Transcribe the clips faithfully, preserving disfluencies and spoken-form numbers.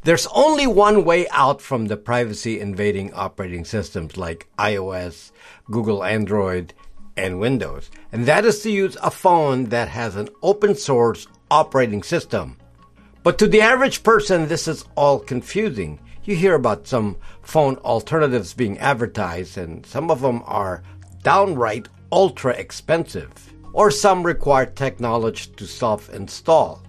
There's only one way out from the privacy-invading operating systems like iOS, Google Android, and Windows, and that is to use a phone that has an open-source operating system. But to the average person, this is all confusing. You hear about some phone alternatives being advertised, and some of them are downright ultra expensive. Or some require tech knowledge to self-install.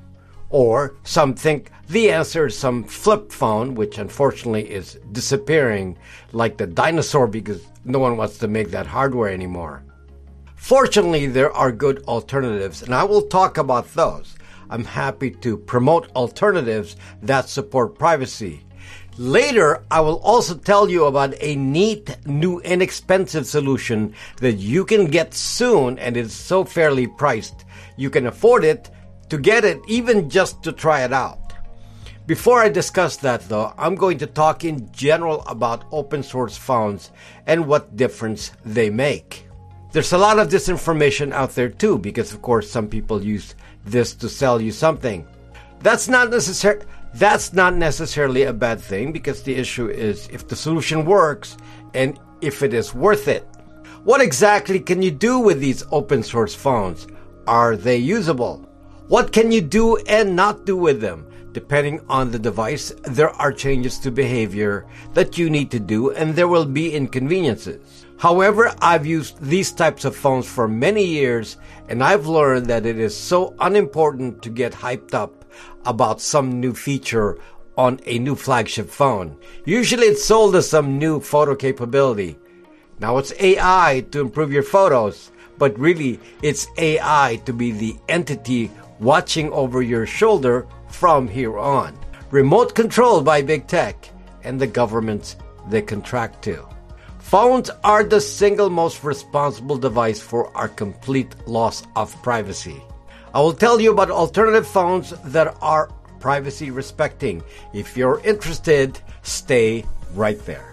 Or some think the answer is some flip phone, which unfortunately is disappearing like the dinosaur because no one wants to make that hardware anymore. Fortunately, there are good alternatives, and I will talk about those. I'm happy to promote alternatives that support privacy. Later, I will also tell you about a neat, new, inexpensive solution that you can get soon, and it's so fairly priced. You can afford it to get it, even just to try it out. Before I discuss that, though, I'm going to talk in general about open source phones and what difference they make. There's a lot of disinformation out there too, because of course some people use this to sell you something. That's not necessar- That's not necessarily a bad thing, because the issue is if the solution works and if it is worth it. What exactly can you do with these open source phones? Are they usable? What can you do and not do with them? Depending on the device, there are changes to behavior that you need to do, and there will be inconveniences. However, I've used these types of phones for many years, and I've learned that it is so unimportant to get hyped up about some new feature on a new flagship phone. Usually it's sold as some new photo capability. Now it's A I to improve your photos, but really it's A I to be the entity watching over your shoulder from here on. Remote controlled by big tech and the governments they contract to. Phones are the single most responsible device for our complete loss of privacy. I will tell you about alternative phones that are privacy respecting. If you're interested, stay right there.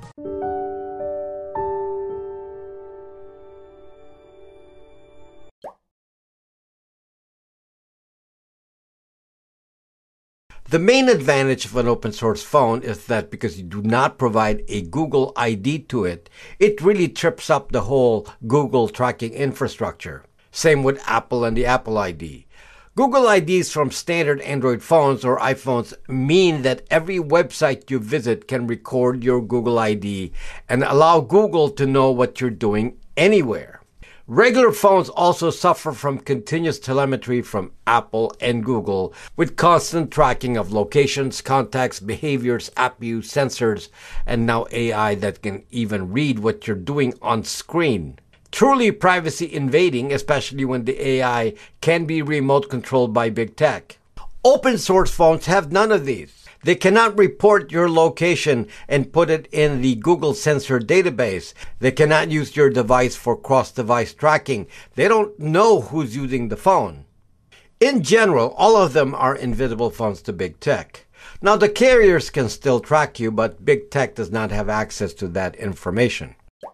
The main advantage of an open source phone is that because you do not provide a Google I D to it, it really trips up the whole Google tracking infrastructure. Same with Apple and the Apple I D. Google I Ds from standard Android phones or iPhones mean that every website you visit can record your Google I D and allow Google to know what you're doing anywhere. Regular phones also suffer from continuous telemetry from Apple and Google, with constant tracking of locations, contacts, behaviors, app use, sensors, and now A I that can even read what you're doing on screen. Truly privacy invading, especially when the A I can be remote controlled by big tech. Open source phones have none of these. They cannot report your location and put it in the Google sensor database. They cannot use your device for cross-device tracking. They don't know who's using the phone. In general, all of them are invisible phones to big tech. Now, the carriers can still track you, but big tech does not have access to that information.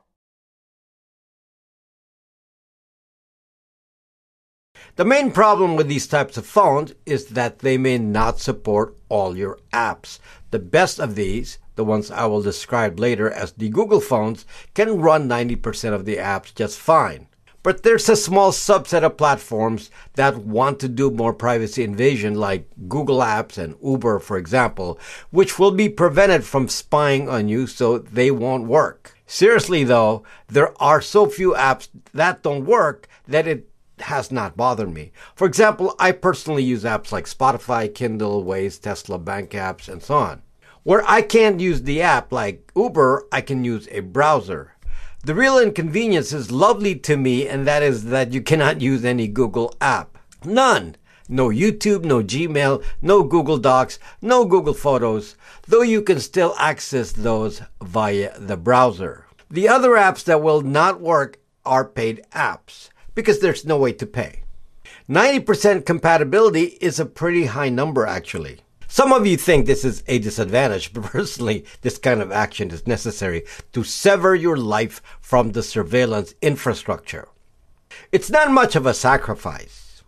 The main problem with these types of phones is that they may not support all your apps. The best of these, the ones I will describe later as the Google phones, can run ninety percent of the apps just fine. But there's a small subset of platforms that want to do more privacy invasion, like Google Apps and Uber, for example, which will be prevented from spying on you, so they won't work. Seriously though, there are so few apps that don't work that it has not bothered me. For example, I personally use apps like Spotify, Kindle, Waze, Tesla, bank apps, and so on. Where I can't use the app like Uber, I can use a browser. The real inconvenience is lovely to me, and that is that you cannot use any Google app. None. No YouTube, no Gmail, no Google Docs, no Google Photos, though you can still access those via the browser. The other apps that will not work are paid apps, because there's no way to pay. ninety percent compatibility is a pretty high number, actually. Some of you think this is a disadvantage, but personally, this kind of action is necessary to sever your life from the surveillance infrastructure. It's not much of a sacrifice.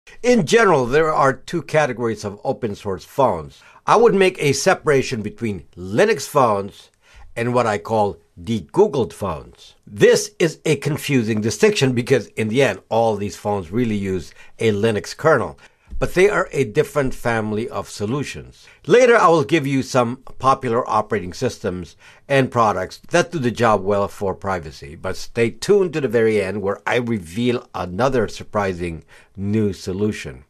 In general, there are two categories of open source phones. I would make a separation between Linux phones and what I call de-Googled phones. This is a confusing distinction because in the end, all these phones really use a Linux kernel, but they are a different family of solutions. Later, I will give you some popular operating systems and products that do the job well for privacy, but stay tuned to the very end where I reveal another surprising new solution.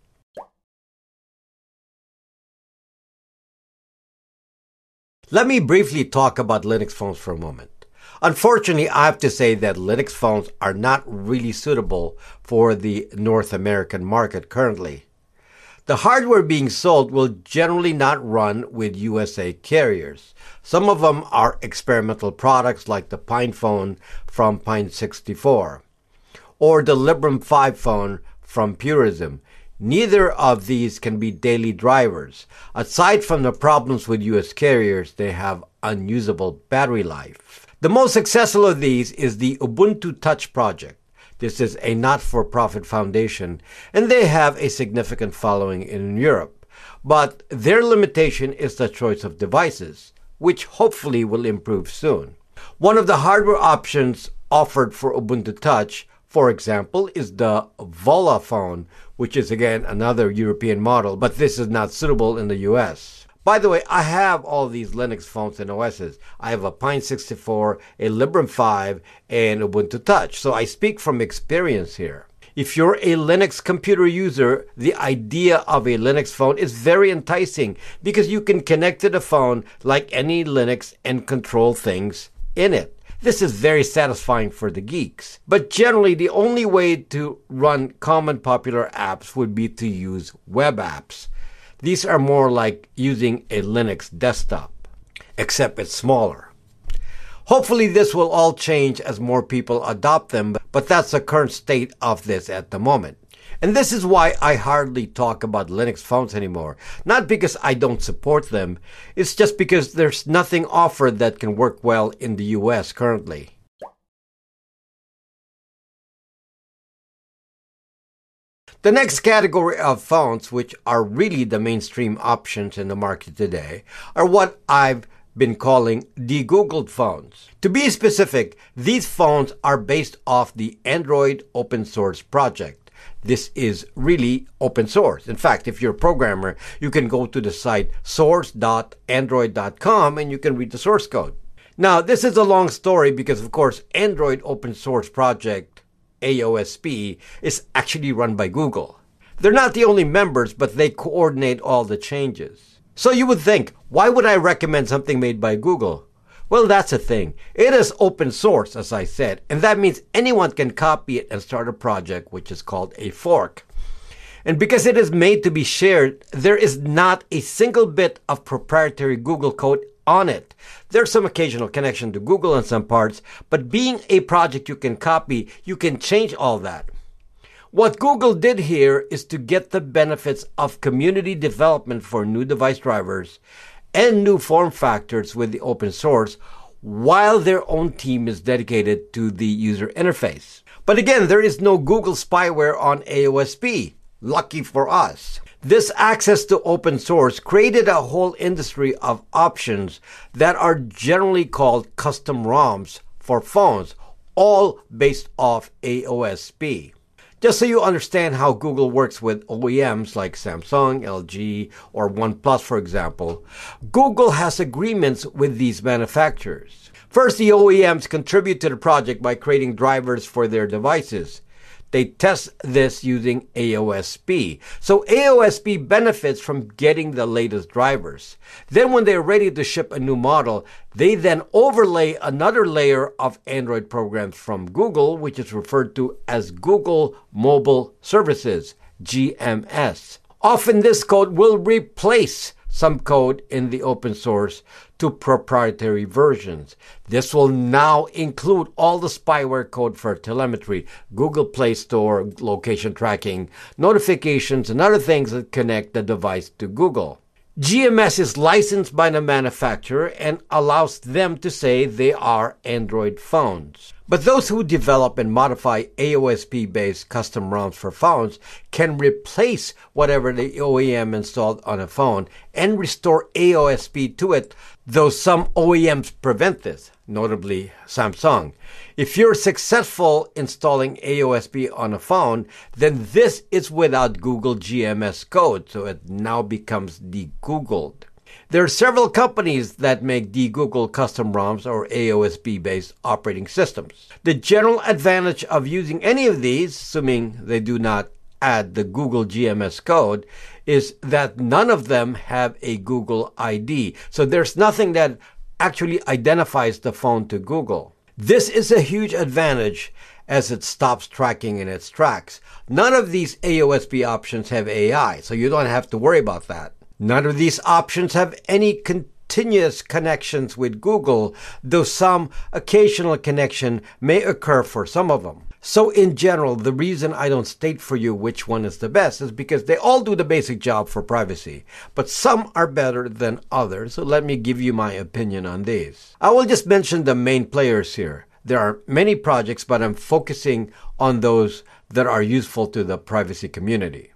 Let me briefly talk about Linux phones for a moment. Unfortunately, I have to say that Linux phones are not really suitable for the North American market currently. The hardware being sold will generally not run with U S A carriers. Some of them are experimental products like the PinePhone from Pine sixty-four or the Librem five phone from Purism. Neither of these can be daily drivers. Aside from the problems with U S carriers, they have unusable battery life. The most successful of these is the Ubuntu Touch project. This is a not-for-profit foundation, and they have a significant following in Europe. But their limitation is the choice of devices, which hopefully will improve soon. One of the hardware options offered for Ubuntu Touch, for example, is the Vola phone, which is again another European model, but this is not suitable in the U S. By the way, I have all these Linux phones and O Ss. I have a Pine sixty-four, a Librem five, and Ubuntu Touch, so I speak from experience here. If you're a Linux computer user, the idea of a Linux phone is very enticing because you can connect to the phone like any Linux and control things in it. This is very satisfying for the geeks. But generally, the only way to run common popular apps would be to use web apps. These are more like using a Linux desktop, except it's smaller. Hopefully this will all change as more people adopt them, but that's the current state of this at the moment. And this is why I hardly talk about Linux phones anymore. Not because I don't support them, it's just because there's nothing offered that can work well in the U S currently. The next category of phones, which are really the mainstream options in the market today, are what I've been calling de-Googled phones. To be specific, these phones are based off the Android open source project. This is really open source. In fact, if you're a programmer, you can go to the site source dot android dot com and you can read the source code. Now, this is a long story because, of course, Android open source project A O S P is actually run by Google. They're not the only members, but they coordinate all the changes. So you would think, why would I recommend something made by Google? Well, that's the thing. It is open source, as I said, and that means anyone can copy it and start a project, which is called a fork. And because it is made to be shared, there is not a single bit of proprietary Google code on it. There's some occasional connection to Google in some parts, but being a project you can copy, you can change all that. What Google did here is to get the benefits of community development for new device drivers and new form factors with the open source, while their own team is dedicated to the user interface. But again, there is no Google spyware on A O S P. Lucky for us. This access to open source created a whole industry of options that are generally called custom ROMs for phones, all based off A O S P. Just so you understand how Google works with O E Ms like Samsung, L G, or OnePlus, for example, Google has agreements with these manufacturers. First, the O E Ms contribute to the project by creating drivers for their devices. They test this using A O S P. So A O S P benefits from getting the latest drivers. Then when they're ready to ship a new model, they then overlay another layer of Android programs from Google, which is referred to as Google Mobile Services, G M S. Often this code will replace some code in the open source to proprietary versions. This will now include all the spyware code for telemetry, Google Play Store, location tracking, notifications, and other things that connect the device to Google. G M S is licensed by the manufacturer and allows them to say they are Android phones. But those who develop and modify A O S P-based custom ROMs for phones can replace whatever the O E M installed on a phone and restore A O S P to it, though some O E Ms prevent this, notably Samsung. If you're successful installing A O S P on a phone, then this is without Google G M S code, so it now becomes de-Googled. There are several companies that make de-Google custom ROMs or A O S P-based operating systems. The general advantage of using any of these, assuming they do not add the Google G M S code, is that none of them have a Google I D. So there's nothing that actually identifies the phone to Google. This is a huge advantage as it stops tracking in its tracks. None of these A O S P options have A I, so you don't have to worry about that. None of these options have any continuous connections with Google, though some occasional connection may occur for some of them. So in general, the reason I don't state for you which one is the best is because they all do the basic job for privacy, but some are better than others, so let me give you my opinion on these. I will just mention the main players here. There are many projects, but I'm focusing on those that are useful to the privacy community.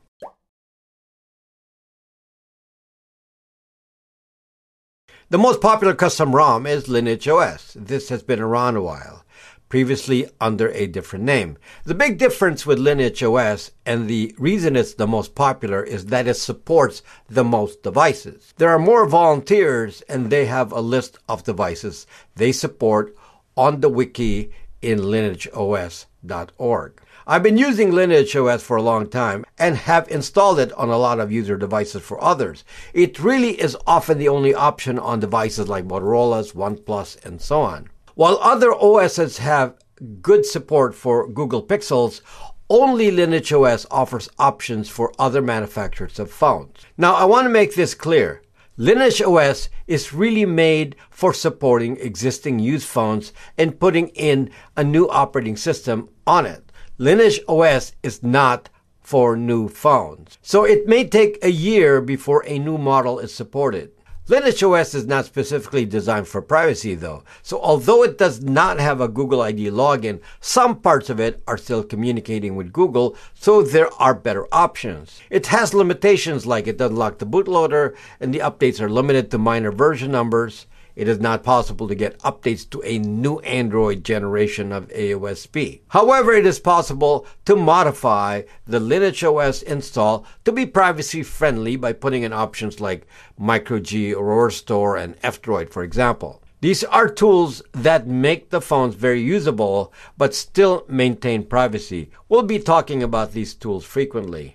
The most popular custom ROM is Lineage O S. This has been around a while, previously under a different name. The big difference with Lineage O S, and the reason it's the most popular, is that it supports the most devices. There are more volunteers, and they have a list of devices they support on the wiki in lineage O S dot org. I've been using Lineage O S for a long time and have installed it on a lot of user devices for others. It really is often the only option on devices like Motorola's, OnePlus, and so on. While other O Ss have good support for Google Pixels, only Lineage O S offers options for other manufacturers of phones. Now, I want to make this clear. Lineage O S is really made for supporting existing used phones and putting in a new operating system on it. Lineage O S is not for new phones, so it may take a year before a new model is supported. Lineage O S is not specifically designed for privacy though, so although it does not have a Google I D login, some parts of it are still communicating with Google, so there are better options. It has limitations like it doesn't lock the bootloader, and the updates are limited to minor version numbers. It is not possible to get updates to a new Android generation of A O S P. However, it is possible to modify the Lineage O S install to be privacy friendly by putting in options like MicroG, Aurora Store, and F-Droid, for example. These are tools that make the phones very usable but still maintain privacy. We'll be talking about these tools frequently.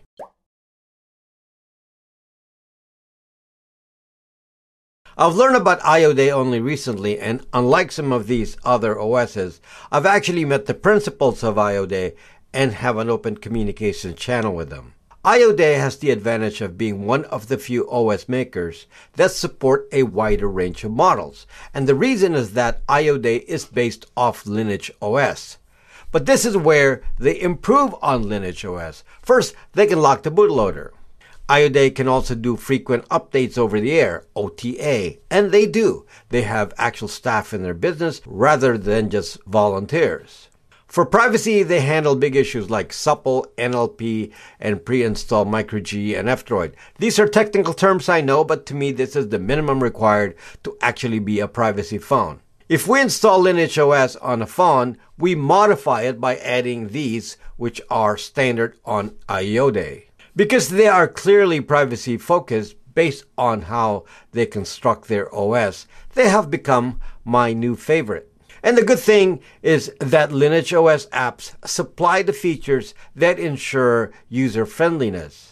I've learned about IODay only recently, and unlike some of these other O Ss, I've actually met the principals of IODay and have an open communication channel with them. IODay has the advantage of being one of the few O S makers that support a wider range of models, and the reason is that IODay is based off Lineage O S. But this is where they improve on Lineage O S. First, they can lock the bootloader. IODay can also do frequent updates over the air, O T A, and they do. They have actual staff in their business rather than just volunteers. For privacy, they handle big issues like supple, N L P, and pre-install MicroG and F-Droid. These are technical terms, I know, but to me this is the minimum required to actually be a privacy phone. If we install Lineage O S on a phone, we modify it by adding these, which are standard on IODay. Because they are clearly privacy focused based on how they construct their O S, they have become my new favorite. And the good thing is that Lineage O S apps supply the features that ensure user friendliness.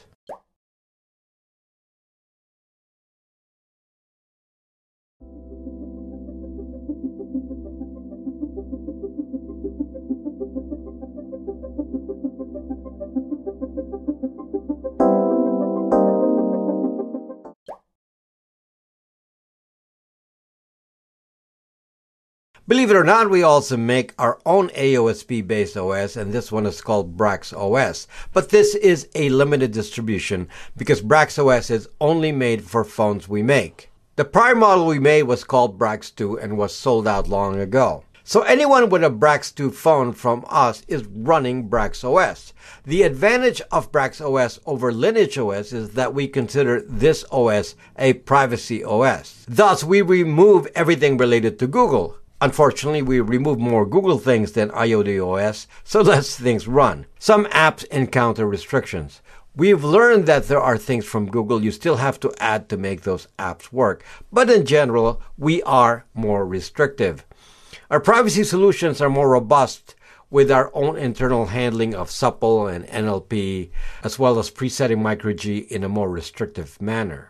Believe it or not, we also make our own A O S P-based O S, and this one is called Brax O S. But this is a limited distribution because Brax O S is only made for phones we make. The prior model we made was called Brax two and was sold out long ago. So anyone with a Brax two phone from us is running Brax O S. The advantage of Brax O S over Lineage O S is that we consider this O S a privacy O S. Thus, we remove everything related to Google. Unfortunately, we remove more Google things than iodOS, so less things run. Some apps encounter restrictions. We've learned that there are things from Google you still have to add to make those apps work, but in general, we are more restrictive. Our privacy solutions are more robust with our own internal handling of supple and N L P, as well as presetting micro-G in a more restrictive manner.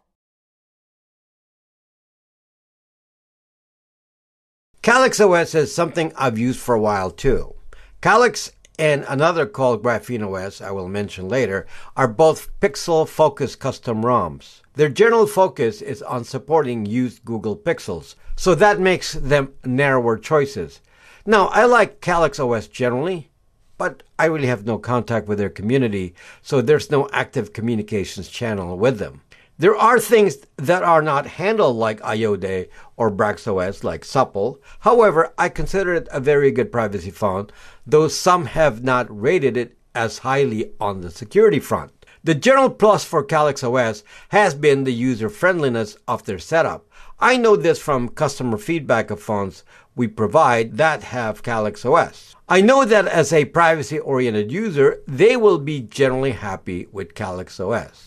Calyx O S is something I've used for a while too. Calyx and another called Graphene O S, I will mention later, are both pixel-focused custom ROMs. Their general focus is on supporting used Google Pixels, so that makes them narrower choices. Now, I like Calyx O S generally, but I really have no contact with their community, so there's no active communications channel with them. There are things that are not handled like iodé or Brax O S, like Supple. However, I consider it a very good privacy phone, though some have not rated it as highly on the security front. The general plus for Calyx O S has been the user-friendliness of their setup. I know this from customer feedback of phones we provide that have Calyx O S. I know that as a privacy-oriented user, they will be generally happy with Calyx O S.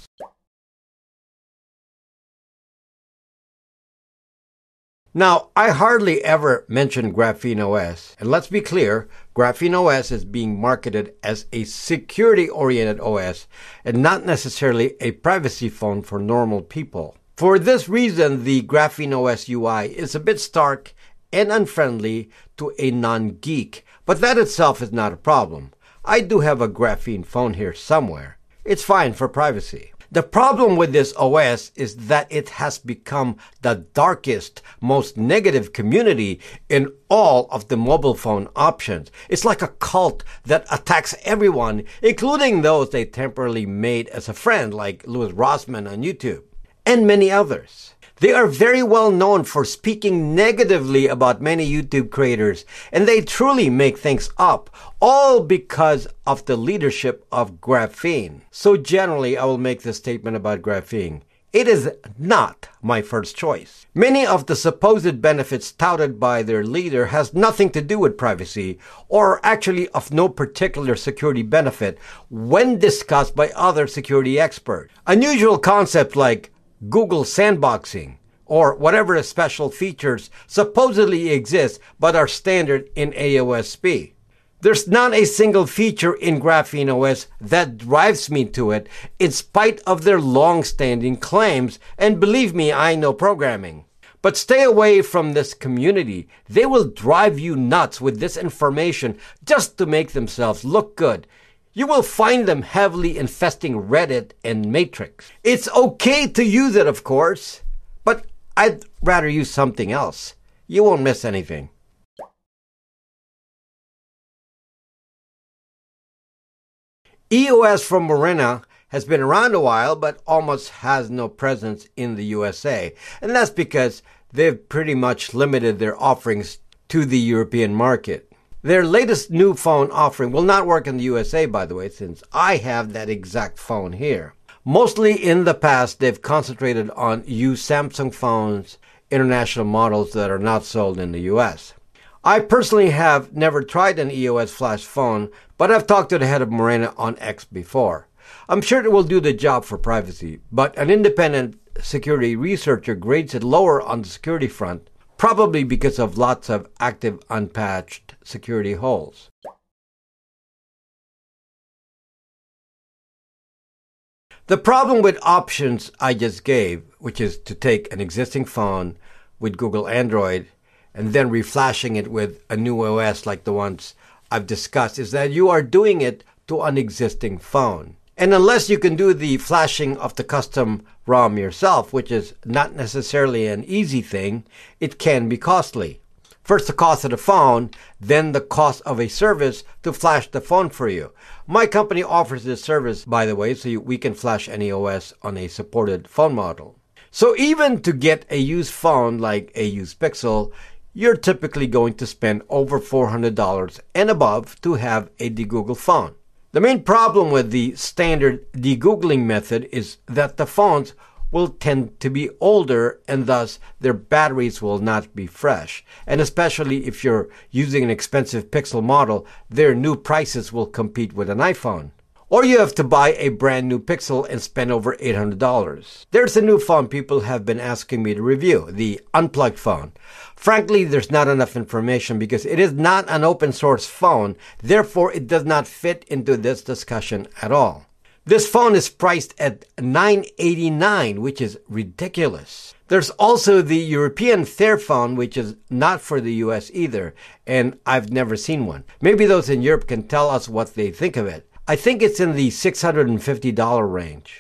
Now, I hardly ever mention Graphene O S, and let's be clear, Graphene O S is being marketed as a security-oriented O S and not necessarily a privacy phone for normal people. For this reason, the Graphene O S U I is a bit stark and unfriendly to a non-geek, but that itself is not a problem. I do have a Graphene phone here somewhere. It's fine for privacy. The problem with this O S is that it has become the darkest, most negative community in all of the mobile phone options. It's like a cult that attacks everyone, including those they temporarily made as a friend, like Louis Rossmann on YouTube, and many others. They are very well known for speaking negatively about many YouTube creators, and they truly make things up, all because of the leadership of Graphene. So generally, I will make this statement about Graphene. It is not my first choice. Many of the supposed benefits touted by their leader has nothing to do with privacy, or actually of no particular security benefit when discussed by other security experts. Unusual concepts like Google sandboxing, or whatever special features supposedly exist but are standard in A O S P. There's not a single feature in Graphene O S that drives me to it, in spite of their long-standing claims, and believe me, I know programming. But stay away from this community. They will drive you nuts with this information just to make themselves look good. You will find them heavily infesting Reddit and Matrix. It's okay to use it, of course, but I'd rather use something else. You won't miss anything. E O S from Morena has been around a while, but almost has no presence in the U S A. And that's because they've pretty much limited their offerings to the European market. Their latest new phone offering will not work in the U S A, by the way, since I have that exact phone here. Mostly in the past, they've concentrated on used Samsung phones, international models that are not sold in the U S. I personally have never tried an E O S flash phone, but I've talked to the head of Morena on X before. I'm sure it will do the job for privacy, but an independent security researcher grades it lower on the security front, probably because of lots of active unpatched security holes. The problem with options I just gave, which is to take an existing phone with Google Android and then reflashing it with a new O S like the ones I've discussed, is that you are doing it to an existing phone. And unless you can do the flashing of the custom ROM yourself, which is not necessarily an easy thing, it can be costly. First the cost of the phone, then the cost of a service to flash the phone for you. My company offers this service, by the way, so you, we can flash any O S on a supported phone model. So even to get a used phone like a used Pixel, you're typically going to spend over four hundred dollars and above to have a de-Google phone. The main problem with the standard de-Googling method is that the phones will tend to be older and thus their batteries will not be fresh. And especially if you're using an expensive Pixel model, their new prices will compete with an iPhone. Or you have to buy a brand new Pixel and spend over eight hundred dollars. There's a new phone people have been asking me to review, the Unplugged phone. Frankly, there's not enough information because it is not an open source phone, therefore it does not fit into this discussion at all. This phone is priced at nine hundred eighty-nine dollars, which is ridiculous. There's also the European Fairphone, which is not for the U S either, and I've never seen one. Maybe those in Europe can tell us what they think of it. I think it's in the six hundred fifty dollars range.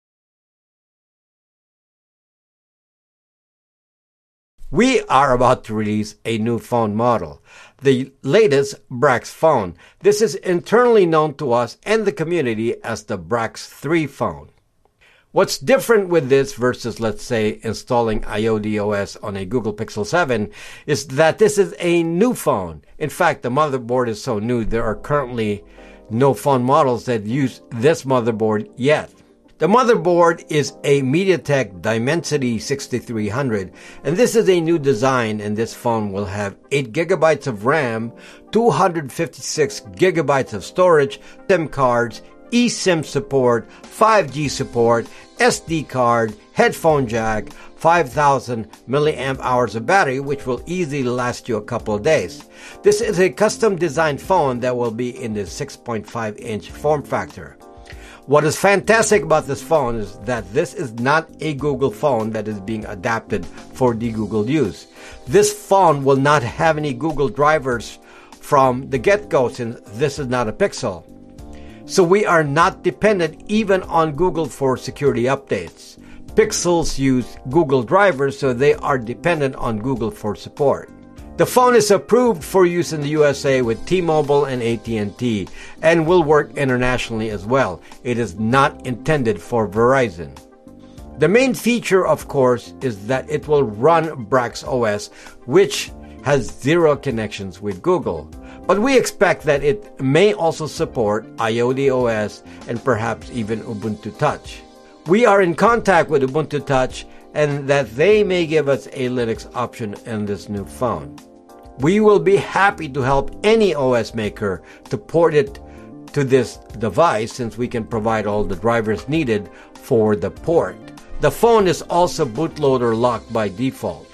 We are about to release a new phone model, the latest Brax phone. This is internally known to us and the community as the Brax three phone. What's different with this versus, let's say, installing iODOS on a Google Pixel seven is that this is a new phone. In fact, the motherboard is so new there are currently no phone models that use this motherboard yet. The motherboard is a MediaTek Dimensity sixty-three hundred, and this is a new design, and this phone will have eight gigabytes of RAM, two hundred fifty-six gigabytes of storage, SIM cards, eSIM support, five G support, S D card, headphone jack, five thousand milliamp hours of battery, which will easily last you a couple of days. This is a custom designed phone that will be in the six point five inch form factor. What is fantastic about this phone is that this is not a Google phone that is being adapted for de-Googled use. This phone will not have any Google drivers from the get-go since this is not a Pixel. So we are not dependent even on Google for security updates. Pixels use Google drivers, so they are dependent on Google for support. The phone is approved for use in the U S A with T-Mobile and A T and T and will work internationally as well. It is not intended for Verizon. The main feature, of course, is that it will run Brax O S, which has zero connections with Google. But we expect that it may also support iODOS and perhaps even Ubuntu Touch. We are in contact with Ubuntu Touch and that they may give us a Linux option in this new phone. We will be happy to help any O S maker to port it to this device since we can provide all the drivers needed for the port. The phone is also bootloader locked by default.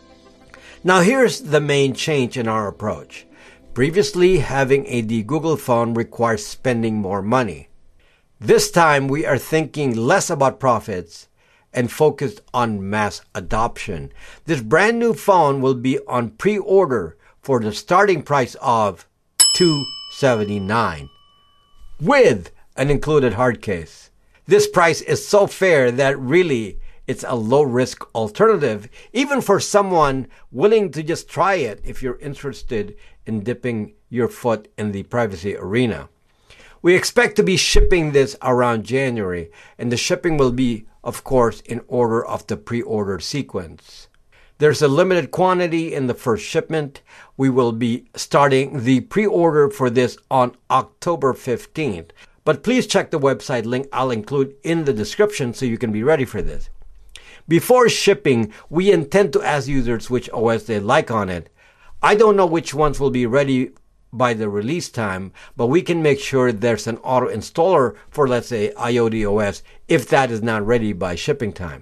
Now here's the main change in our approach. Previously, having a de-Google phone requires spending more money. This time we are thinking less about profits and focused on mass adoption. This brand new phone will be on pre-order for the starting price of two hundred seventy-nine dollars with an included hard case. This price is so fair that really it's a low-risk alternative, even for someone willing to just try it if you're interested in dipping your foot in the privacy arena. We expect to be shipping this around January, and the shipping will be, of course, in order of the pre-order sequence. There's a limited quantity in the first shipment. We will be starting the pre-order for this on October fifteenth. But please check the website link I'll include in the description so you can be ready for this. Before shipping, we intend to ask users which O S they like on it. I don't know which ones will be ready by the release time, but we can make sure there's an auto installer for, let's say, iODOS if that is not ready by shipping time.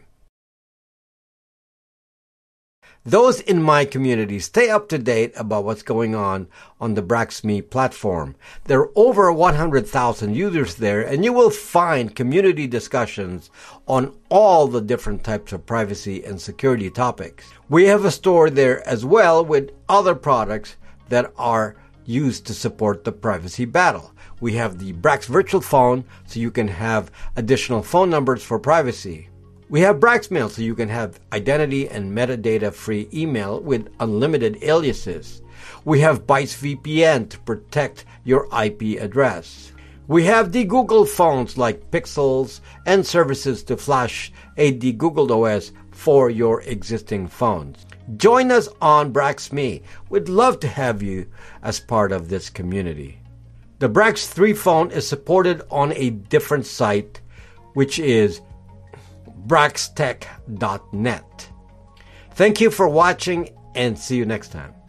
Those in my community stay up to date about what's going on on the BraxMe platform. There are over one hundred thousand users there, and you will find community discussions on all the different types of privacy and security topics. We have a store there as well with other products that are used to support the privacy battle. We have the Brax virtual phone, so you can have additional phone numbers for privacy. We have Braxmail, so you can have identity and metadata-free email with unlimited aliases. We have Bytes V P N to protect your I P address. We have de-Googled phones like Pixels and services to flash a de-Googled O S for your existing phones. Join us on BraxMe. We'd love to have you as part of this community. The Brax three phone is supported on a different site, which is braxtech dot net. Thank you for watching and see you next time.